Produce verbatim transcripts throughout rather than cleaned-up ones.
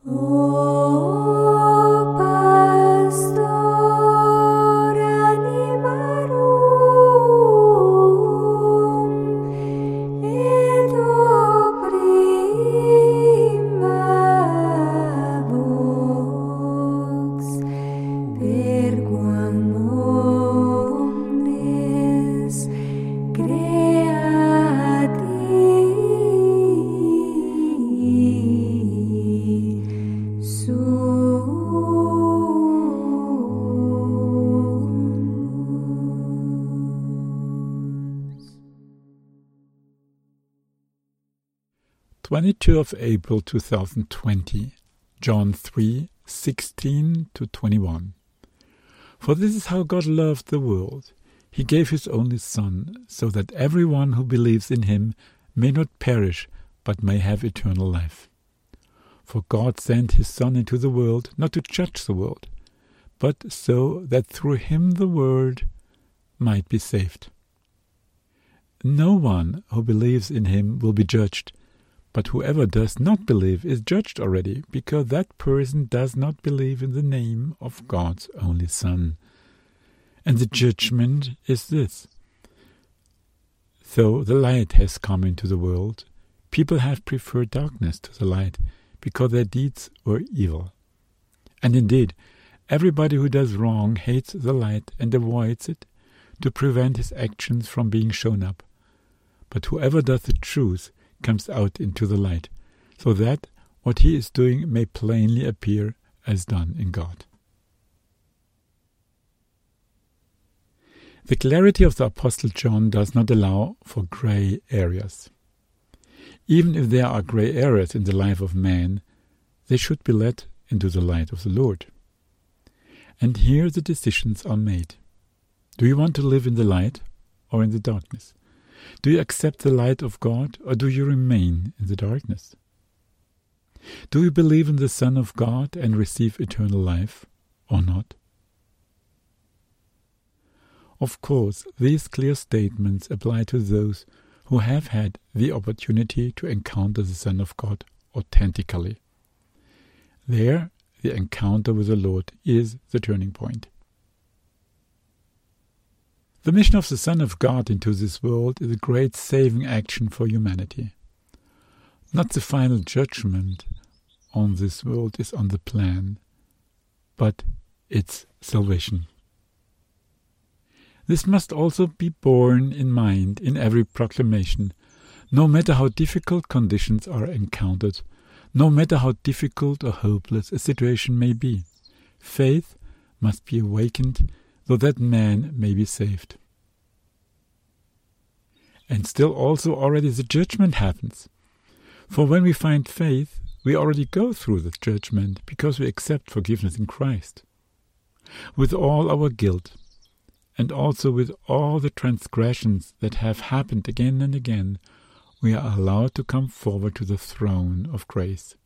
twenty-second of April two thousand twenty, John three, sixteen to twenty-one. For this is how God loved the world. He gave his only Son, so that everyone who believes in him may not perish, but may have eternal life. For God sent his Son into the world, not to judge the world, but so that through him the world might be saved. No one who believes in him will be judged, but whoever does not believe is judged already, because that person does not believe in the name of God's only Son. And the judgment is this: though the light has come into the world, people have preferred darkness to the light, because their deeds were evil. And indeed, everybody who does wrong hates the light and avoids it, to prevent his actions from being shown up. But whoever does the truth comes out into the light, so that what he is doing may plainly appear as done in God. The clarity of the Apostle John does not allow for grey areas. Even if there are grey areas in the life of man, they should be led into the light of the Lord. And here the decisions are made. Do you want to live in the light or in the darkness? Do you accept the light of God, or do you remain in the darkness? Do you believe in the Son of God and receive eternal life, or not? Of course, these clear statements apply to those who have had the opportunity to encounter the Son of God authentically. There, the encounter with the Lord is the turning point. The mission of the Son of God into this world is a great saving action for humanity. Not the final judgment on this world is on the plan, but its salvation. This must also be borne in mind in every proclamation, no matter how difficult conditions are encountered, no matter how difficult or hopeless a situation may be. Faith must be awakened so that man may be saved. And still also already the judgment happens. For when we find faith, we already go through the judgment because we accept forgiveness in Christ. With all our guilt, and also with all the transgressions that have happened again and again, we are allowed to come forward to the throne of grace.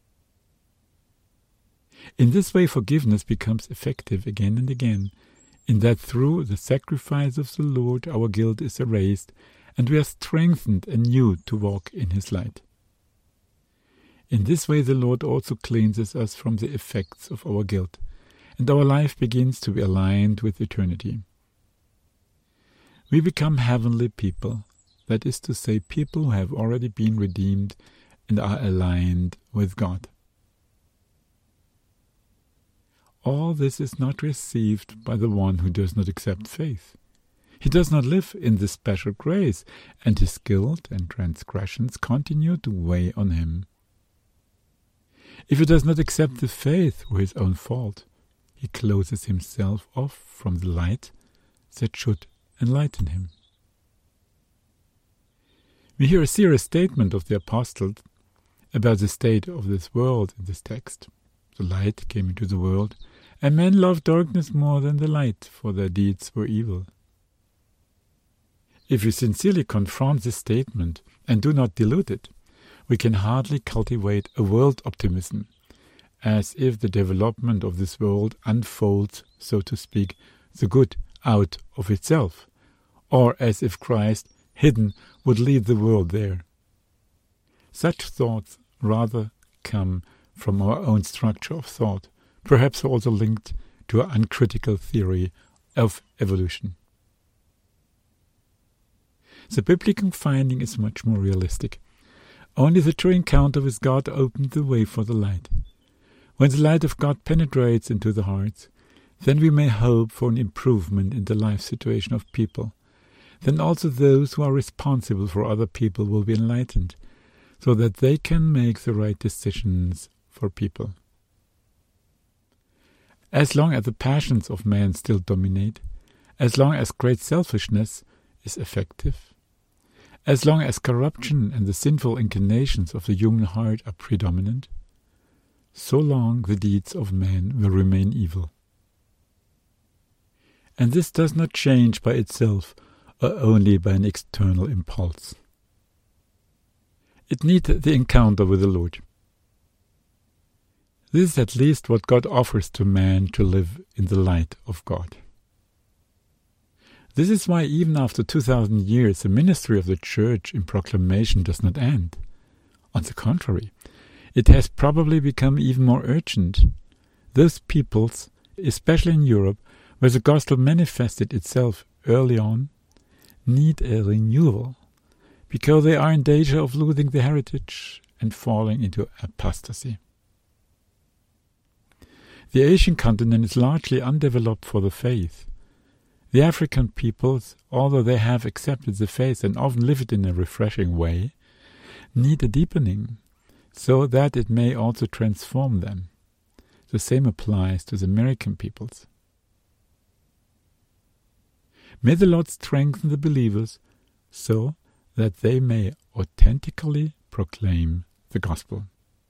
In this way, forgiveness becomes effective again and again, in that through the sacrifice of the Lord our guilt is erased, and we are strengthened anew to walk in his light. In this way the Lord also cleanses us from the effects of our guilt, and our life begins to be aligned with eternity. We become heavenly people, that is to say, people who have already been redeemed and are aligned with God. All this is not received by the one who does not accept faith. He does not live in this special grace, and his guilt and transgressions continue to weigh on him. If he does not accept the faith through his own fault, he closes himself off from the light that should enlighten him. We hear a serious statement of the apostle about the state of this world in this text. The light came into the world, and men loved darkness more than the light, for their deeds were evil. If we sincerely confront this statement and do not dilute it, we can hardly cultivate a world optimism, as if the development of this world unfolds, so to speak, the good out of itself, or as if Christ, hidden, would lead the world there. Such thoughts rather come from our own structure of thought, perhaps also linked to our uncritical theory of evolution. The biblical finding is much more realistic. Only the true encounter with God opened the way for the light. When the light of God penetrates into the hearts, then we may hope for an improvement in the life situation of people. Then also those who are responsible for other people will be enlightened, so that they can make the right decisions for people. As long as the passions of man still dominate, as long as great selfishness is effective, as long as corruption and the sinful inclinations of the human heart are predominant, so long the deeds of man will remain evil. And this does not change by itself or only by an external impulse. It needs the encounter with the Lord. This is at least what God offers to man to live in the light of God. This is why even after two thousand years the ministry of the Church in proclamation does not end. On the contrary, it has probably become even more urgent. Those peoples, especially in Europe, where the gospel manifested itself early on, need a renewal, because they are in danger of losing their heritage and falling into apostasy. The Asian continent is largely undeveloped for the faith. The African peoples, although they have accepted the faith and often live it in a refreshing way, need a deepening, so that it may also transform them. The same applies to the American peoples. May the Lord strengthen the believers so that they may authentically proclaim the gospel.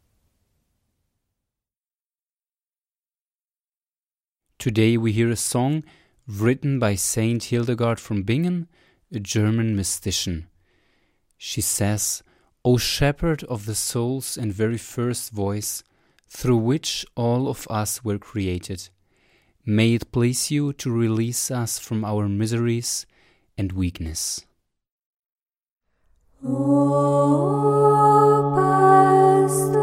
Today we hear a song written by Saint Hildegard von Bingen, a German mystician. She says, "O shepherd of the souls and very first voice, through which all of us were created, may it please you to release us from our miseries and weakness." O Pastor